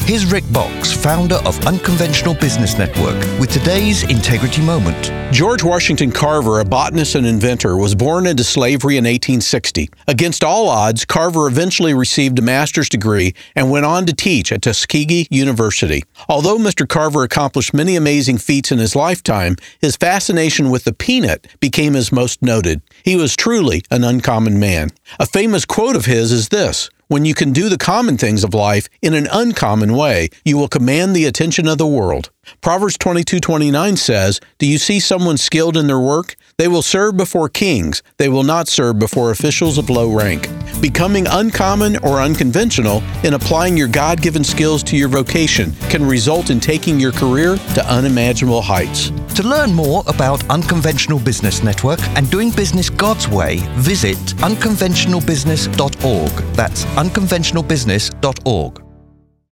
Here's Rick Box, founder of Unconventional Business Network, with today's Integrity Moment. George Washington Carver, a botanist and inventor, was born into slavery in 1860. Against all odds, Carver eventually received a master's degree and went on to teach at Tuskegee University. Although Mr. Carver accomplished many amazing feats in his lifetime, his fascination with the peanut became his most noted. He was truly an uncommon man. A famous quote of his is this: "When you can do the common things of life in an uncommon way, you will command the attention of the world." Proverbs 22:29 says, "Do you see someone skilled in their work? They will serve before kings. They will not serve before officials of low rank." Becoming uncommon or unconventional in applying your God-given skills to your vocation can result in taking your career to unimaginable heights. To learn more about Unconventional Business Network and doing business God's way, visit unconventionalbusiness.org. That's unconventionalbusiness.org.